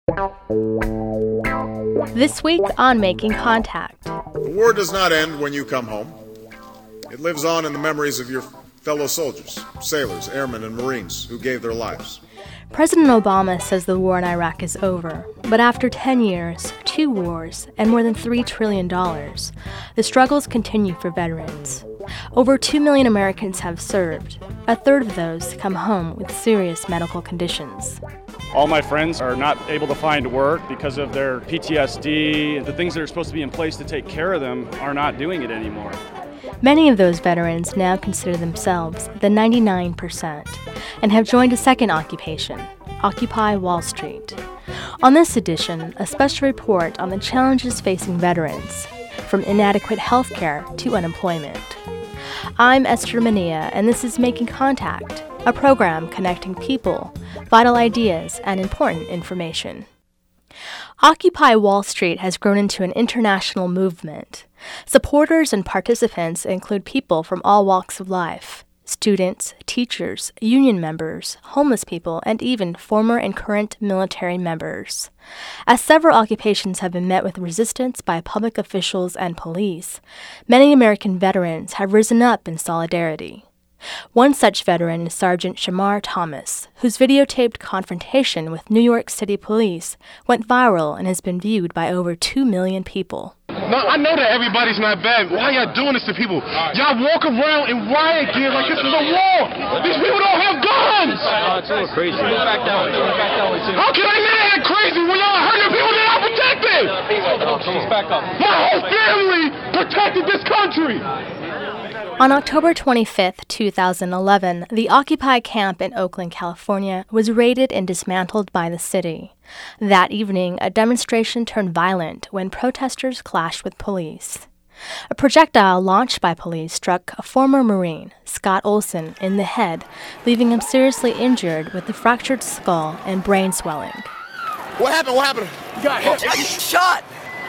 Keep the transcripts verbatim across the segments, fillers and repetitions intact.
This week on Making Contact. The war does not end when you come home. It lives on in the memories of your fellow soldiers, sailors, airmen, and Marines who gave their lives. President Obama says the war in Iraq is over, but after ten years, two wars, and more than three trillion dollars, the struggles continue for veterans. Over two million Americans have served. A third of those come home with serious medical conditions. All my friends are not able to find work because of their P T S D. The things that are supposed to be in place to take care of them are not doing it anymore. Many of those veterans now consider themselves the ninety-nine percent and have joined a second occupation, Occupy Wall Street. On this edition, a special report on the challenges facing veterans, from inadequate health care to unemployment. I'm Esther Mania, and this is Making Contact, a program connecting people, vital ideas, and important information. Occupy Wall Street has grown into an international movement. Supporters and participants include people from all walks of life: students, teachers, union members, homeless people, and even former and current military members. As several occupations have been met with resistance by public officials and police, many American veterans have risen up in solidarity. One such veteran is Sergeant Shamar Thomas, whose videotaped confrontation with New York City police went viral and has been viewed by over two million people. No, I know that everybody's not bad. Why y'all doing this to people? Y'all walk around in riot gear like this is a war. These people don't have guns. Oh, it's a little crazy. Back down. Back down. How can I not act crazy when y'all are hurting people that are protected? Please back up. My whole family protected this country. On October twenty-fifth, two thousand eleven, the Occupy camp in Oakland, California, was raided and dismantled by the city. That evening, a demonstration turned violent when protesters clashed with police. A projectile launched by police struck a former Marine, Scott Olson, in the head, leaving him seriously injured with a fractured skull and brain swelling. What happened? What happened? You got hit. I shot.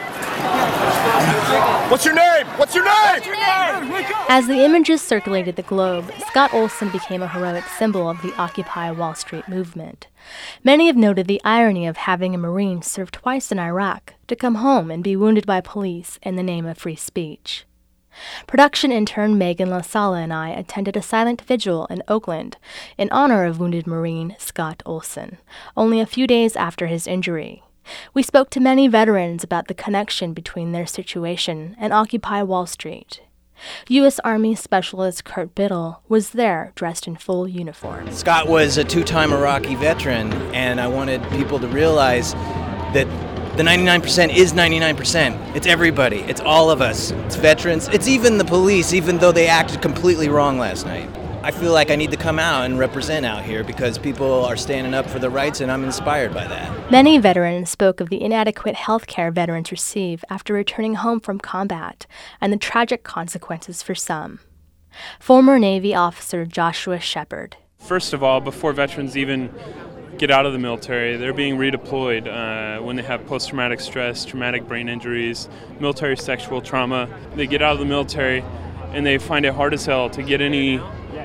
What's your name? What's your name? What's your name? As the images circulated the globe, Scott Olson became a heroic symbol of the Occupy Wall Street movement. Many have noted the irony of having a Marine serve twice in Iraq to come home and be wounded by police in the name of free speech. Production intern Megan LaSala and I attended a silent vigil in Oakland in honor of wounded Marine Scott Olson, only a few days after his injury. We spoke to many veterans about the connection between their situation and Occupy Wall Street. U S Army Specialist Kurt Biddle was there dressed in full uniform. Scott was a two-time Iraqi veteran, and I wanted people to realize that the ninety-nine percent is ninety-nine percent. It's everybody. It's all of us. It's veterans. It's even the police, even though they acted completely wrong last night. I feel like I need to come out and represent out here because people are standing up for their rights, and I'm inspired by that. Many veterans spoke of the inadequate health care veterans receive after returning home from combat and the tragic consequences for some. Former Navy officer Joshua Shepard. First of all, before veterans even get out of the military, they're being redeployed uh, when they have post-traumatic stress, traumatic brain injuries, military sexual trauma. They get out of the military and they find it hard as hell to get any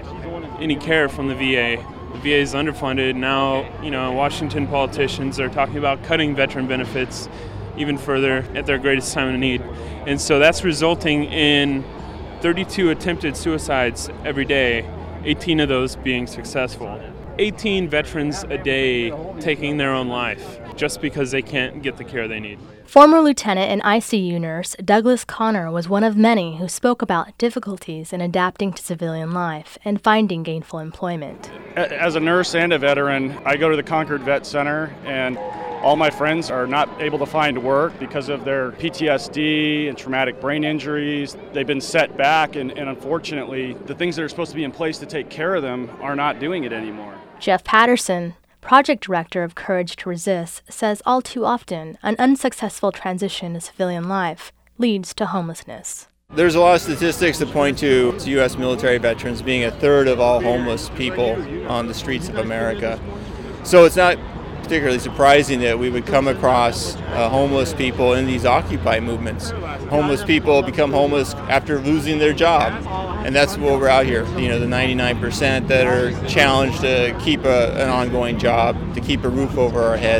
any care from the V A. The V A is underfunded. Now, you know, Washington politicians are talking about cutting veteran benefits even further at their greatest time of need. And so that's resulting in thirty-two attempted suicides every day, eighteen of those being successful. eighteen veterans a day taking their own life just because they can't get the care they need. Former lieutenant and I C U nurse Douglas Connor was one of many who spoke about difficulties in adapting to civilian life and finding gainful employment. As a nurse and a veteran, I go to the Concord Vet Center, and all my friends are not able to find work because of their P T S D and traumatic brain injuries. They've been set back, and, and unfortunately, the things that are supposed to be in place to take care of them are not doing it anymore. Jeff Patterson, project director of Courage to Resist, says all too often an unsuccessful transition to civilian life leads to homelessness. There's a lot of statistics that point to U S military veterans being a third of all homeless people on the streets of America. So it's not particularly surprising that we would come across uh, homeless people in these Occupy movements. Homeless people become homeless after losing their job, and that's what we're out here. You know, the ninety-nine percent that are challenged to keep a, an ongoing job, to keep a roof over our heads,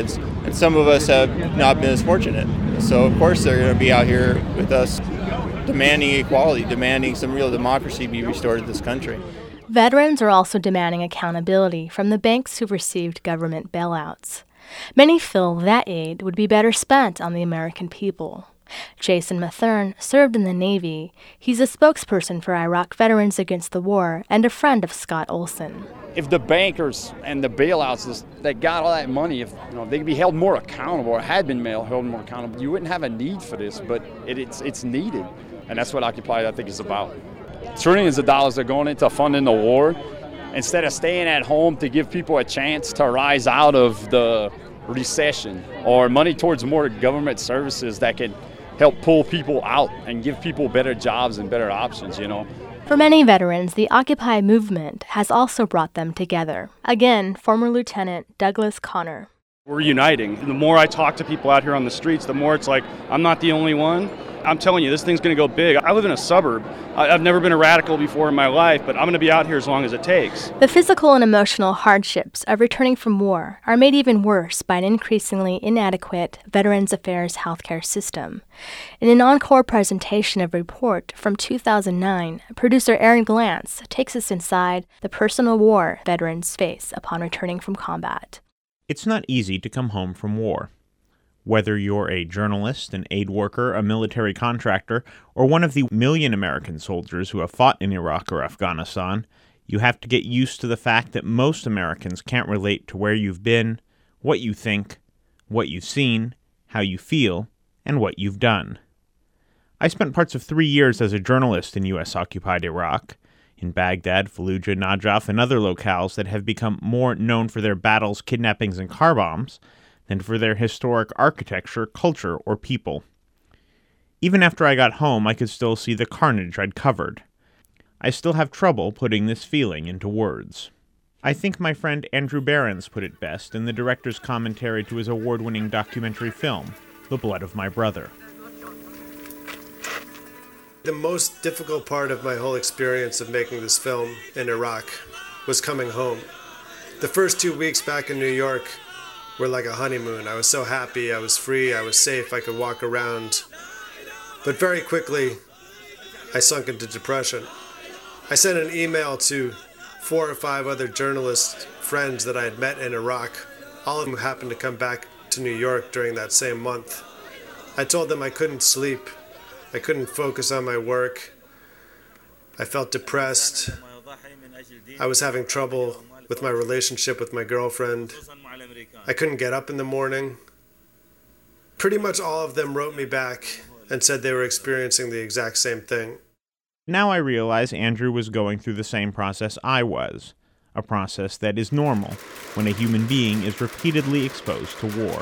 And some of us have not been as fortunate. So, of course, they're going to be out here with us demanding equality, demanding some real democracy be restored to this country. Veterans are also demanding accountability from the banks who received government bailouts. Many feel that aid would be better spent on the American people. Jason Mathern served in the Navy. He's a spokesperson for Iraq Veterans Against the War and a friend of Scott Olson. If the bankers and the bailouts that got all that money, if you know, they could be held more accountable or had been held more accountable, you wouldn't have a need for this, but it, it's, it's needed. And that's what Occupy, I think, is about. Trillions of dollars are going into funding the war instead of staying at home to give people a chance to rise out of the recession, or money towards more government services that can help pull people out and give people better jobs and better options, you know. For many veterans, the Occupy movement has also brought them together. Again, former Lieutenant Douglas Connor. We're uniting. The more I talk to people out here on the streets, the more it's like, I'm not the only one. I'm telling you, this thing's going to go big. I live in a suburb. I've never been a radical before in my life, but I'm going to be out here as long as it takes. The physical and emotional hardships of returning from war are made even worse by an increasingly inadequate Veterans Affairs healthcare system. In an encore presentation of a report from two thousand nine, producer Aaron Glantz takes us inside the personal war veterans face upon returning from combat. It's not easy to come home from war. Whether you're a journalist, an aid worker, a military contractor, or one of the million American soldiers who have fought in Iraq or Afghanistan, you have to get used to the fact that most Americans can't relate to where you've been, what you think, what you've seen, how you feel, and what you've done. I spent parts of three years as a journalist in U S-occupied Iraq, in Baghdad, Fallujah, Najaf, and other locales that have become more known for their battles, kidnappings, and car bombs than for their historic architecture, culture, or people. Even after I got home, I could still see the carnage I'd covered. I still have trouble putting this feeling into words. I think my friend Andrew Behrens put it best in the director's commentary to his award-winning documentary film, The Blood of My Brother. The most difficult part of my whole experience of making this film in Iraq was coming home. The first two weeks back in New York were like a honeymoon. I was so happy, I was free, I was safe, I could walk around. But very quickly, I sunk into depression. I sent an email to four or five other journalist friends that I had met in Iraq. All of them happened to come back to New York during that same month. I told them I couldn't sleep. I couldn't focus on my work. I felt depressed. I was having trouble with my relationship with my girlfriend. I couldn't get up in the morning. Pretty much all of them wrote me back and said they were experiencing the exact same thing. Now I realize Andrew was going through the same process I was, a process that is normal when a human being is repeatedly exposed to war.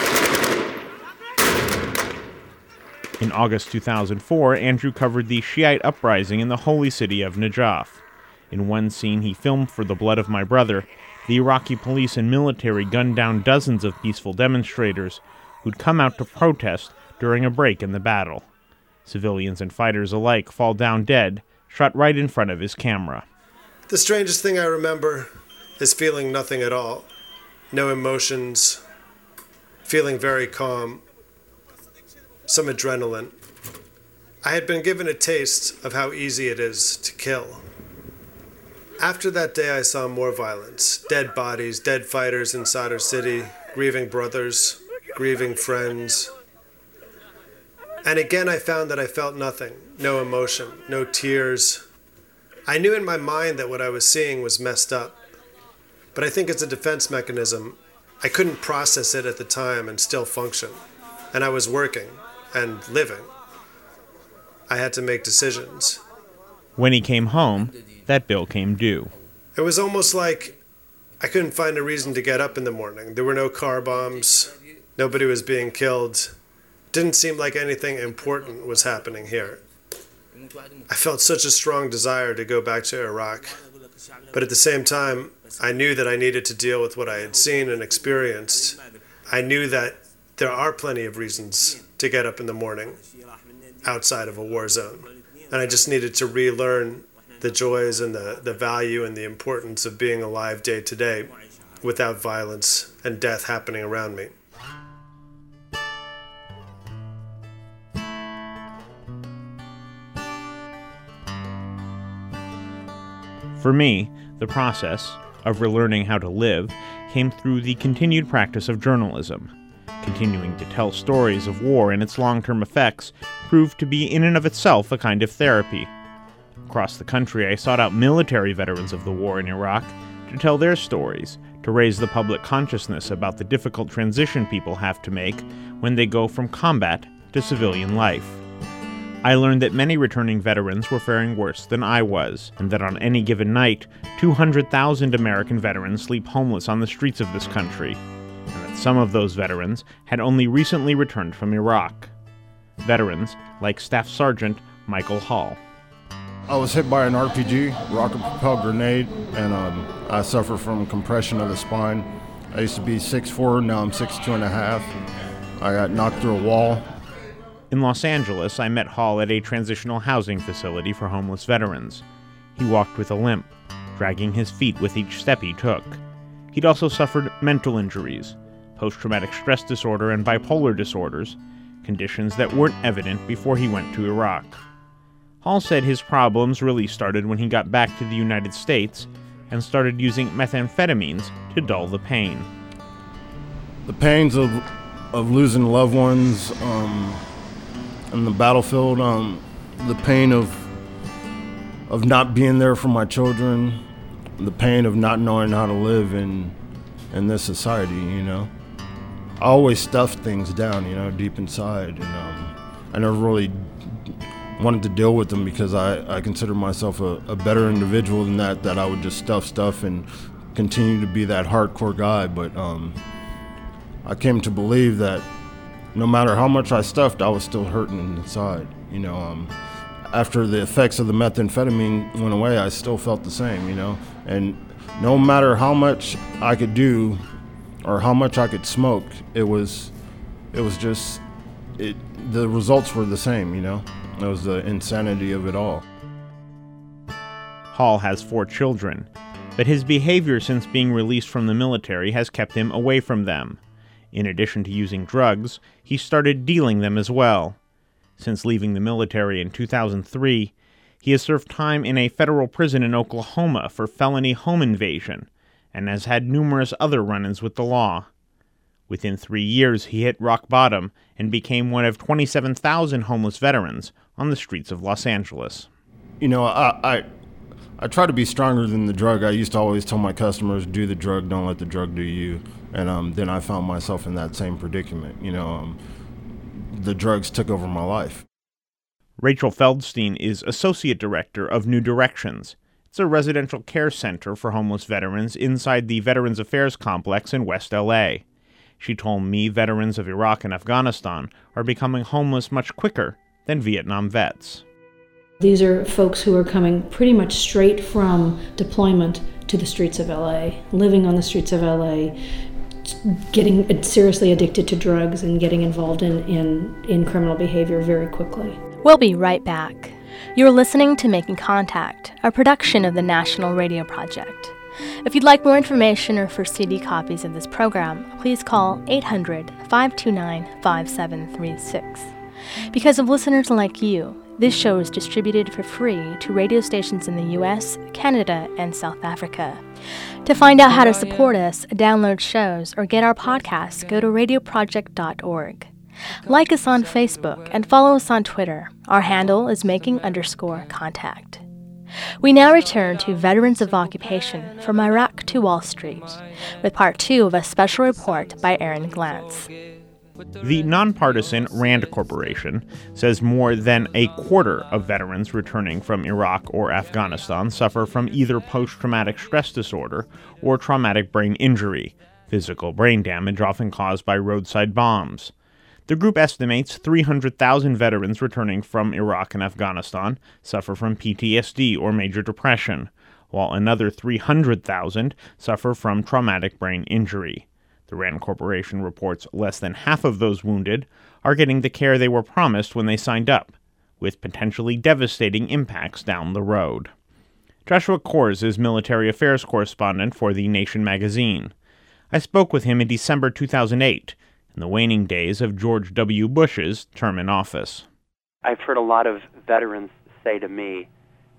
In August two thousand four, Andrew covered the Shiite uprising in the holy city of Najaf. In one scene he filmed for The Blood of My Brother, the Iraqi police and military gunned down dozens of peaceful demonstrators who'd come out to protest during a break in the battle. Civilians and fighters alike fall down dead, shot right in front of his camera. The strangest thing I remember is feeling nothing at all. No emotions, feeling very calm, some adrenaline. I had been given a taste of how easy it is to kill. After that day, I saw more violence. Dead bodies, dead fighters in Sadr City, grieving brothers, grieving friends. And again, I found that I felt nothing, no emotion, no tears. I knew in my mind that what I was seeing was messed up. But I think it's a defense mechanism. I couldn't process it at the time and still function. And I was working and living. I had to make decisions. When he came home, that bill came due. It was almost like I couldn't find a reason to get up in the morning. There were no car bombs. Nobody was being killed. Didn't seem like anything important was happening here. I felt such a strong desire to go back to Iraq. But at the same time, I knew that I needed to deal with what I had seen and experienced. I knew that there are plenty of reasons to get up in the morning outside of a war zone. And I just needed to relearn the joys and the, the value and the importance of being alive day to day without violence and death happening around me. For me, the process of relearning how to live came through the continued practice of journalism. Continuing to tell stories of war and its long-term effects proved to be in and of itself a kind of therapy. Across the country, I sought out military veterans of the war in Iraq to tell their stories, to raise the public consciousness about the difficult transition people have to make when they go from combat to civilian life. I learned that many returning veterans were faring worse than I was, and that on any given night, two hundred thousand American veterans sleep homeless on the streets of this country, and that some of those veterans had only recently returned from Iraq. Veterans like Staff Sergeant Michael Hall. I was hit by an R P G, rocket-propelled grenade, and um, I suffer from compression of the spine. I used to be six foot four, now I'm six foot two and a half. I got knocked through a wall. In Los Angeles, I met Hall at a transitional housing facility for homeless veterans. He walked with a limp, dragging his feet with each step he took. He'd also suffered mental injuries, post-traumatic stress disorder and bipolar disorders, conditions that weren't evident before he went to Iraq. Hall said his problems really started when he got back to the United States and started using methamphetamines to dull the pain. The pains of of losing loved ones um, on the battlefield, um, the pain of of not being there for my children, the pain of not knowing how to live in in this society, you know. I always stuffed things down, you know, deep inside, and um, I never really wanted to deal with them because I, I consider myself a, a better individual than that, that I would just stuff stuff and continue to be that hardcore guy. But um, I came to believe that no matter how much I stuffed, I was still hurting inside. You know, um, after the effects of the methamphetamine went away, I still felt the same, you know. And no matter how much I could do or how much I could smoke, it was, it was just, it. the results were the same, you know. It was the insanity of it all. Hall has four children, but his behavior since being released from the military has kept him away from them. In addition to using drugs, he started dealing them as well. Since leaving the military in two thousand three, he has served time in a federal prison in Oklahoma for felony home invasion, and has had numerous other run-ins with the law. Within three years, he hit rock bottom and became one of twenty-seven thousand homeless veterans on the streets of Los Angeles. You know, I, I I try to be stronger than the drug. I used to always tell my customers, do the drug, don't let the drug do you. And um, then I found myself in that same predicament. You know, um, the drugs took over my life. Rachel Feldstein is Associate Director of New Directions. It's a residential care center for homeless veterans inside the Veterans Affairs Complex in West L A. She told me veterans of Iraq and Afghanistan are becoming homeless much quicker than Vietnam vets. These are folks who are coming pretty much straight from deployment to the streets of L A, living on the streets of L A, getting seriously addicted to drugs and getting involved in, in, in criminal behavior very quickly. We'll be right back. You're listening to Making Contact, a production of the National Radio Project. If you'd like more information or for C D copies of this program, please call eight hundred, five two nine, five seven three six. Because of listeners like you, this show is distributed for free to radio stations in the U S, Canada, and South Africa. To find out how to support us, download shows, or get our podcasts, go to radio project dot org. Like us on Facebook and follow us on Twitter. Our handle is making underscore contact. We now return to Veterans of Occupation from Iraq to Wall Street, with part two of a special report by Aaron Glantz. The nonpartisan RAND Corporation says more than a quarter of veterans returning from Iraq or Afghanistan suffer from either post-traumatic stress disorder or traumatic brain injury, physical brain damage often caused by roadside bombs. The group estimates three hundred thousand veterans returning from Iraq and Afghanistan suffer from P T S D or major depression, while another three hundred thousand suffer from traumatic brain injury. The RAND Corporation reports less than half of those wounded are getting the care they were promised when they signed up, with potentially devastating impacts down the road. Joshua Kors is military affairs correspondent for The Nation magazine. I spoke with him in December two thousand eight, in the waning days of George W. Bush's term in office. I've heard a lot of veterans say to me,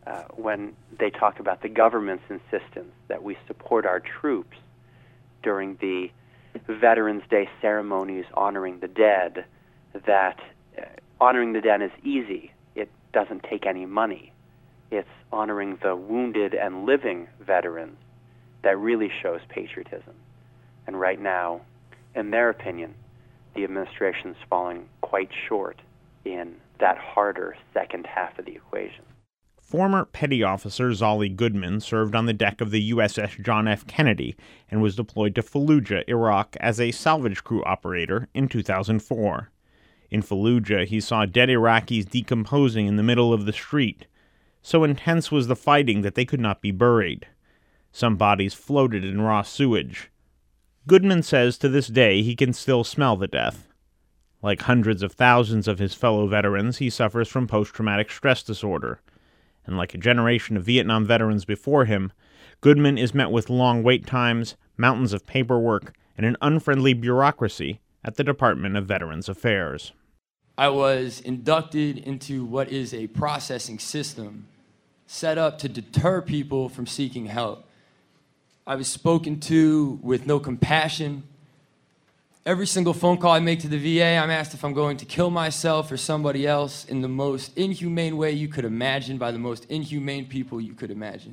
uh, when they talk about the government's insistence that we support our troops during the Veterans Day ceremonies honoring the dead, that uh, honoring the dead is easy. It doesn't take any money. It's honoring the wounded and living veterans that really shows patriotism. And right now, in their opinion, the administration's falling quite short in that harder second half of the equation. Former petty officer Zolly Goodman served on the deck of the U S S John F. Kennedy and was deployed to Fallujah, Iraq, as a salvage crew operator in two thousand four. In Fallujah, he saw dead Iraqis decomposing in the middle of the street. So intense was the fighting that they could not be buried. Some bodies floated in raw sewage. Goodman says to this day he can still smell the death. Like hundreds of thousands of his fellow veterans, he suffers from post-traumatic stress disorder. And like a generation of Vietnam veterans before him, Goodman is met with long wait times, mountains of paperwork, and an unfriendly bureaucracy at the Department of Veterans Affairs. I was inducted into what is a processing system set up to deter people from seeking help. I was spoken to with no compassion. Every single phone call I make to the V A, I'm asked if I'm going to kill myself or somebody else in the most inhumane way you could imagine by the most inhumane people you could imagine.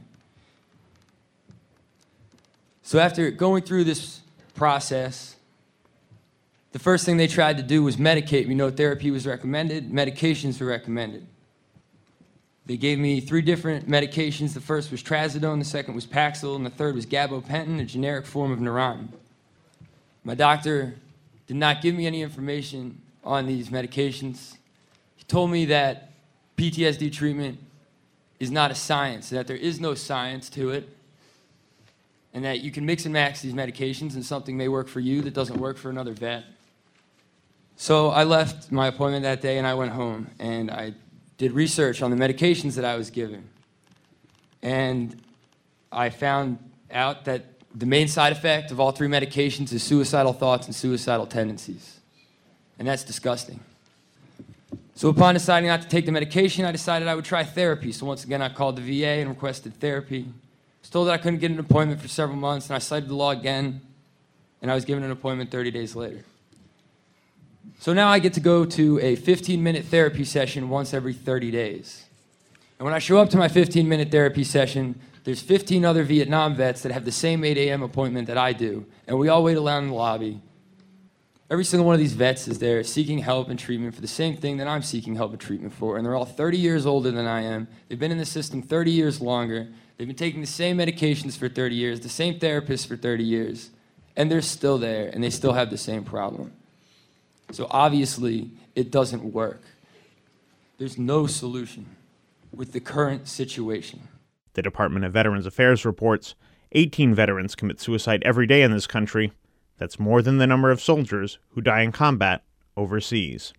So after going through this process, the first thing they tried to do was medicate me. No therapy was recommended, medications were recommended. They gave me three different medications. The first was trazodone, the second was Paxil, and the third was gabapentin, a generic form of Neurontin. My doctor did not give me any information on these medications. He told me that P T S D treatment is not a science, that there is no science to it, and that you can mix and match these medications and something may work for you that doesn't work for another vet. So I left my appointment that day and I went home and I did research on the medications that I was given. And I found out that the main side effect of all three medications is suicidal thoughts and suicidal tendencies. And that's disgusting. So upon deciding not to take the medication, I decided I would try therapy. So once again, I called the V A and requested therapy. I was told that I couldn't get an appointment for several months, and I cited the law again, and I was given an appointment thirty days later. So now I get to go to a fifteen-minute therapy session once every thirty days. And when I show up to my fifteen-minute therapy session, there's fifteen other Vietnam vets that have the same eight a.m. appointment that I do, and we all wait around in the lobby. Every single one of these vets is there seeking help and treatment for the same thing that I'm seeking help and treatment for, and they're all thirty years older than I am. They've been in the system thirty years longer. They've been taking the same medications for thirty years, the same therapists for thirty years, and they're still there, and they still have the same problem. So obviously, it doesn't work. There's no solution with the current situation. The Department of Veterans Affairs reports eighteen veterans commit suicide every day in this country. That's more than the number of soldiers who die in combat overseas.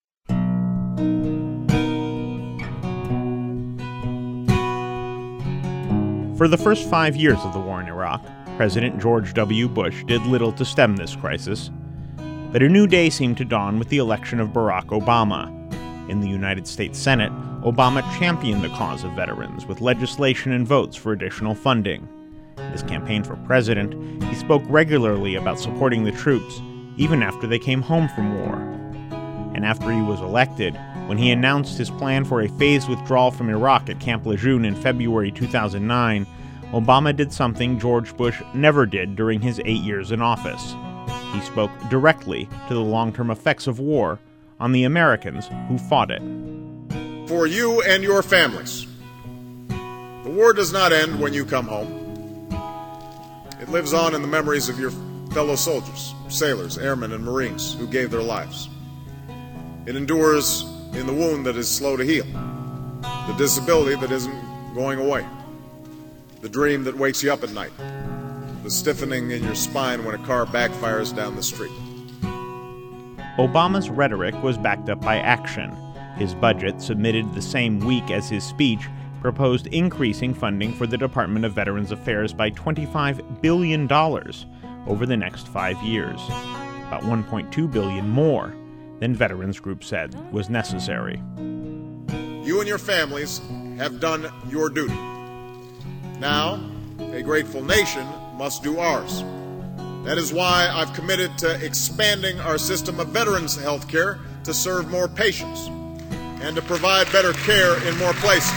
For the first five years of the war in Iraq, President George W. Bush did little to stem this crisis. But a new day seemed to dawn with the election of Barack Obama. In the United States Senate, Obama championed the cause of veterans with legislation and votes for additional funding. In his campaign for president, he spoke regularly about supporting the troops, even after they came home from war. And after he was elected, when he announced his plan for a phased withdrawal from Iraq at Camp Lejeune in February two thousand nine, Obama did something George Bush never did during his eight years in office. He spoke directly to the long-term effects of war on the Americans who fought it. For you and your families, the war does not end when you come home. It lives on in the memories of your fellow soldiers, sailors, airmen, and Marines who gave their lives. It endures in the wound that is slow to heal, the disability that isn't going away, the dream that wakes you up at night, the stiffening in your spine when a car backfires down the street. Obama's rhetoric was backed up by action. His budget, submitted the same week as his speech, proposed increasing funding for the Department of Veterans Affairs by twenty-five billion dollars over the next five years, about one point two billion dollars more than veterans groups said was necessary. You and your families have done your duty. Now, a grateful nation must do ours. That is why I've committed to expanding our system of veterans health care to serve more patients and to provide better care in more places.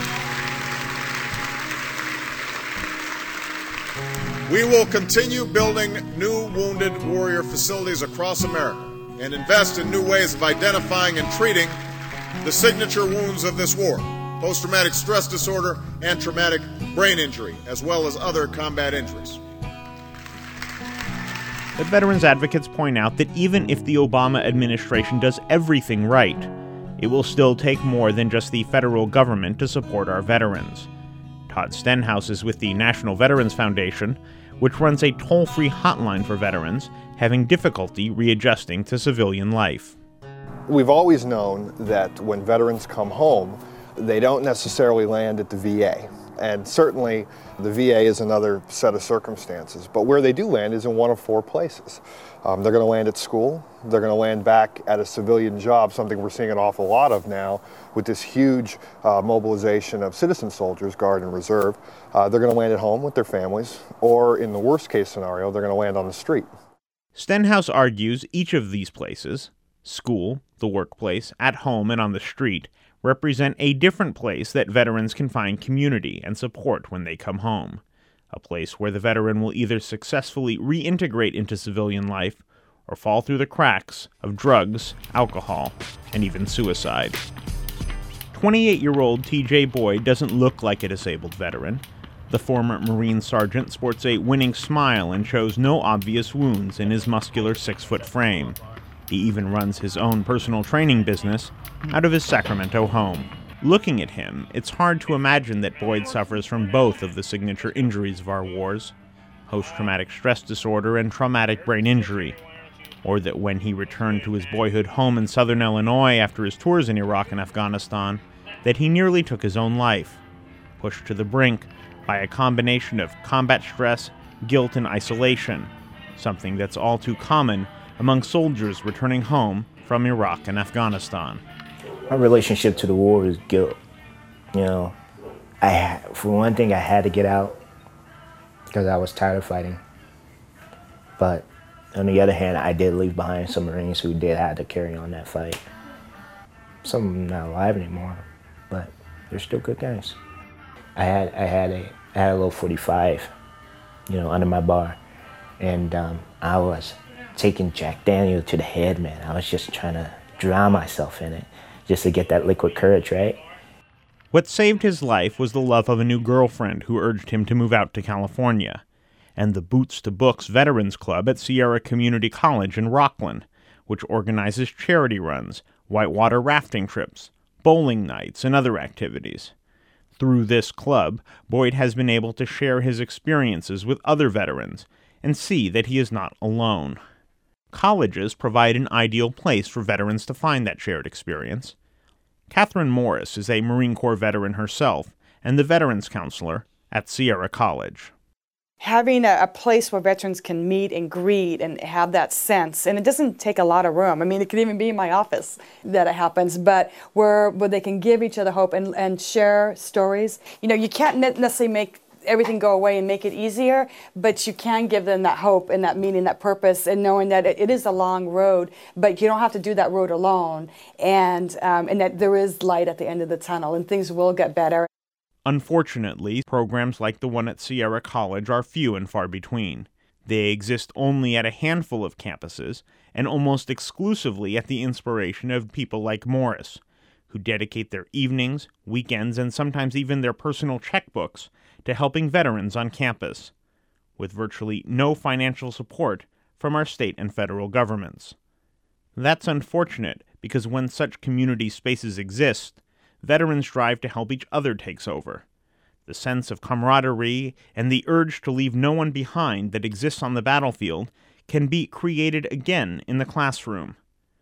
We will continue building new wounded warrior facilities across America and invest in new ways of identifying and treating the signature wounds of this war, post-traumatic stress disorder and traumatic brain injury, as well as other combat injuries. But veterans advocates point out that even if the Obama administration does everything right, it will still take more than just the federal government to support our veterans. Todd Stenhouse is with the National Veterans Foundation, which runs a toll-free hotline for veterans having difficulty readjusting to civilian life. We've always known that when veterans come home, they don't necessarily land at the V A. And certainly the V A is another set of circumstances. But where they do land is in one of four places. Um, they're going to land at school. They're going to land back at a civilian job, something we're seeing an awful lot of now with this huge uh, mobilization of citizen soldiers, Guard and Reserve. Uh, they're going to land at home with their families, or in the worst case scenario, they're going to land on the street. Stenhouse argues each of these places, school, the workplace, at home, and on the street, represent a different place that veterans can find community and support when they come home. A place where the veteran will either successfully reintegrate into civilian life or fall through the cracks of drugs, alcohol, and even suicide. twenty-eight-year-old T J Boyd doesn't look like a disabled veteran. The former Marine sergeant sports a winning smile and shows no obvious wounds in his muscular six-foot frame. He even runs his own personal training business out of his Sacramento home. Looking at him, it's hard to imagine that Boyd suffers from both of the signature injuries of our wars, post-traumatic stress disorder and traumatic brain injury, or that when he returned to his boyhood home in southern Illinois after his tours in Iraq and Afghanistan, that he nearly took his own life, pushed to the brink by a combination of combat stress, guilt, and isolation, something that's all too common among soldiers returning home from Iraq and Afghanistan. My relationship to the war is guilt. You know, I for one thing, I had to get out because I was tired of fighting. But on the other hand, I did leave behind some Marines who did have to carry on that fight. Some of them not alive anymore, but they're still good guys. I had I had a I had a little forty-five, you know, under my bar, and um, I was taking Jack Daniel to the head, man. I was just trying to drown myself in it, just to get that liquid courage, right? What saved his life was the love of a new girlfriend who urged him to move out to California, and the Boots to Books Veterans Club at Sierra Community College in Rockland, which organizes charity runs, whitewater rafting trips, bowling nights, and other activities. Through this club, Boyd has been able to share his experiences with other veterans and see that he is not alone. Colleges provide an ideal place for veterans to find that shared experience. Catherine Morris is a Marine Corps veteran herself and the Veterans Counselor at Sierra College. Having a, a place where veterans can meet and greet and have that sense, and it doesn't take a lot of room. I mean, it could even be in my office that it happens, but where, where they can give each other hope and, and share stories. You know, you can't necessarily make everything go away and make it easier, but you can give them that hope and that meaning, that purpose, and knowing that it, it is a long road, but you don't have to do that road alone, and um, and that there is light at the end of the tunnel, and things will get better. Unfortunately, programs like the one at Sierra College are few and far between. They exist only at a handful of campuses, and almost exclusively at the inspiration of people like Morris, who dedicate their evenings, weekends, and sometimes even their personal checkbooks to helping veterans on campus, with virtually no financial support from our state and federal governments. That's unfortunate because when such community spaces exist, veterans' drive to help each other takes over. The sense of camaraderie and the urge to leave no one behind that exists on the battlefield can be created again in the classroom.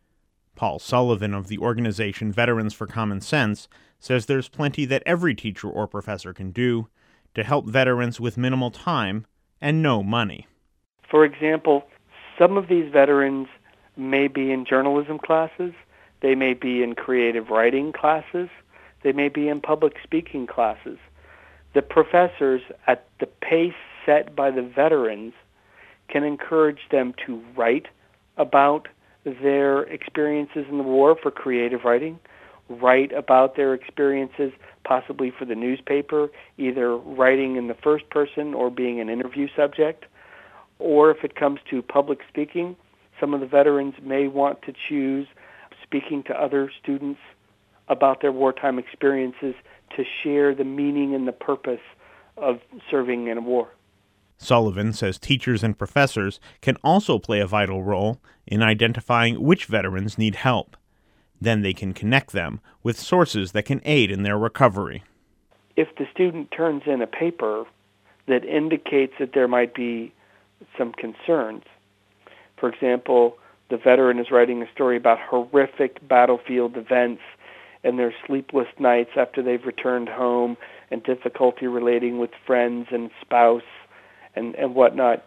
Paul Sullivan of the organization Veterans for Common Sense says there's plenty that every teacher or professor can do to help veterans with minimal time and no money. For example, some of these veterans may be in journalism classes, they may be in creative writing classes, They may be in public speaking classes. The professors, at the pace set by the veterans, can encourage them to write about their experiences in the war for creative writing, write about their experiences possibly for the newspaper, either writing in the first person or being an interview subject. Or if it comes to public speaking, some of the veterans may want to choose speaking to other students about their wartime experiences to share the meaning and the purpose of serving in a war. Sullivan says teachers and professors can also play a vital role in identifying which veterans need help. Then they can connect them with sources that can aid in their recovery. If the student turns in a paper that indicates that there might be some concerns, for example, the veteran is writing a story about horrific battlefield events and their sleepless nights after they've returned home and difficulty relating with friends and spouse and, and whatnot.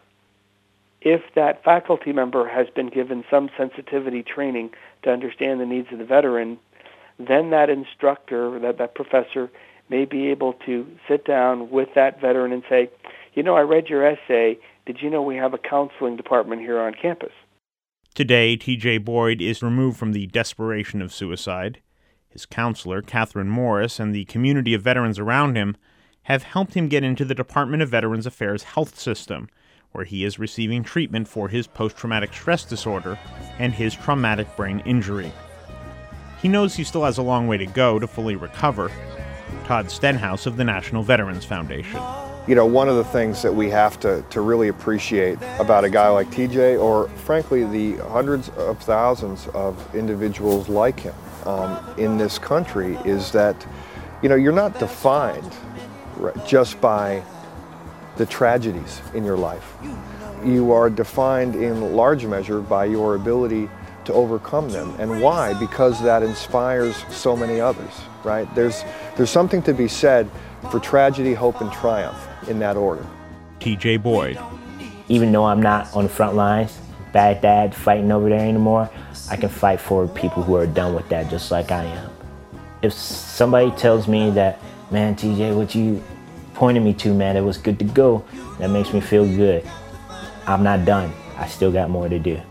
If that faculty member has been given some sensitivity training to understand the needs of the veteran, then that instructor, that, that professor, may be able to sit down with that veteran and say, you know, I read your essay. Did you know we have a counseling department here on campus? Today, T J Boyd is removed from the desperation of suicide. His counselor, Catherine Morris, and the community of veterans around him have helped him get into the Department of Veterans Affairs health system, where he is receiving treatment for his post-traumatic stress disorder and his traumatic brain injury. He knows he still has a long way to go to fully recover. Todd Stenhouse of the National Veterans Foundation. You know, one of the things that we have to, to really appreciate about a guy like T J, or frankly the hundreds of thousands of individuals like him um, in this country, is that, you know, you're not defined just by the tragedies in your life. You are defined in large measure by your ability to overcome them. And why? Because that inspires so many others, right? There's, there's something to be said for tragedy, hope, and triumph in that order. T J Boyd. Even though I'm not on the front lines, Baghdad, fighting over there anymore, I can fight for people who are done with that just like I am. If somebody tells me that, man, T J, what you pointed me to, man, it was good to go, that makes me feel good. I'm not done. I still got more to do.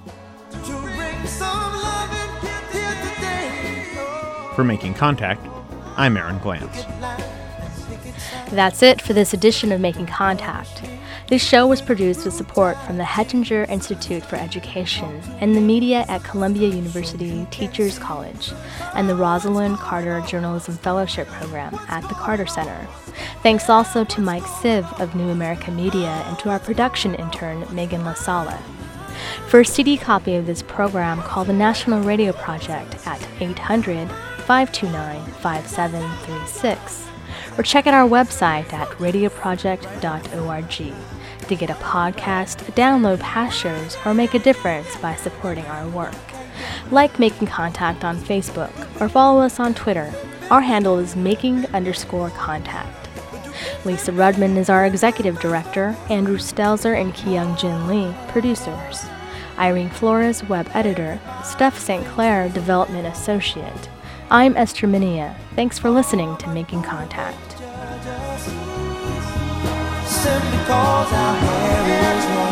For Making Contact, I'm Aaron Glantz. That's it for this edition of Making Contact. This show was produced with support from the Hettinger Institute for Education and the media at Columbia University Teachers College and the Rosalind Carter Journalism Fellowship Program at the Carter Center. Thanks also to Mike Siv of New America Media and to our production intern, Megan LaSala. For a C D copy of this program, call the National Radio Project at eight hundred, five two nine, five seven three six or check out our website at radio project dot org to get a podcast, download past shows, or make a difference by supporting our work. Like Making Contact on Facebook or follow us on Twitter. Our handle is making underscore contact. Lisa Rudman is our executive director, Andrew Stelzer and Kyung Jin Lee, producers. Irene Flores, web editor, Steph Saint Clair, development associate. I'm Esther Minia. Thanks for listening to Making Contact. Simply 'cause our hair is long.